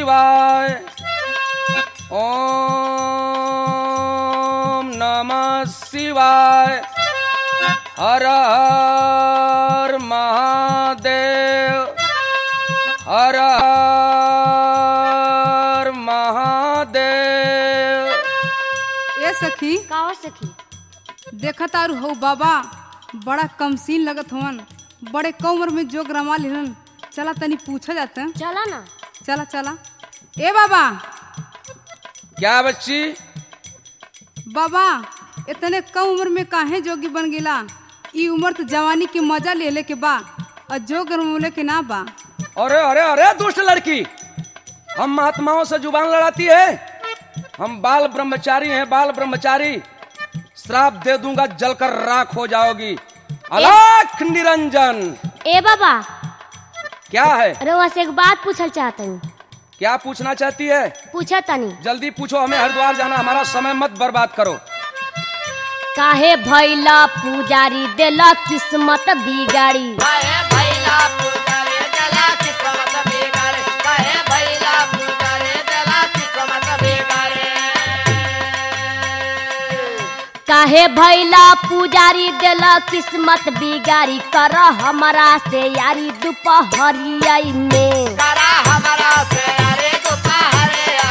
शिवाय। ओम नमः शिवाय। हर हर महादेव। हर हर महादेव। ए सखी का हो सखी? देखा तारू हो बाबा बड़ा कमसीन लगत हवन, बड़े कम उम्र में जोग रमा लिहन। चला तनी पूछा जाते हैं। चला ना। चला चला। ए बाबा क्या बच्ची? बाबा इतने कम उम्र में काहे जोगी बन गेला? ई उम्र तो जवानी के मजा ले ले के बा और जोग रमोले के ना बा। अरे अरे अरे दुष्ट लड़की, हम महात्माओं से जुबान लड़ाती है? हम बाल ब्रह्मचारी हैं, बाल ब्रह्मचारी। श्राप दे दूंगा, जलकर राख हो जाओगी। अलख निरंजन। ए बाबा, क्या है? अरे वैसे एक बात पूछल चाहता हूँ। क्या पूछना चाहती है? पूछा तनी। जल्दी पूछो, हमें हरिद्वार जाना, हमारा समय मत बर्बाद करो। काहे भैला पुजारी देला किस्मत बिगाड़ी? काहे भैला पुजारी देला किस्मत बिगाड़ी? कर हमारा से यारी दोपहरिया में। करा हमारा से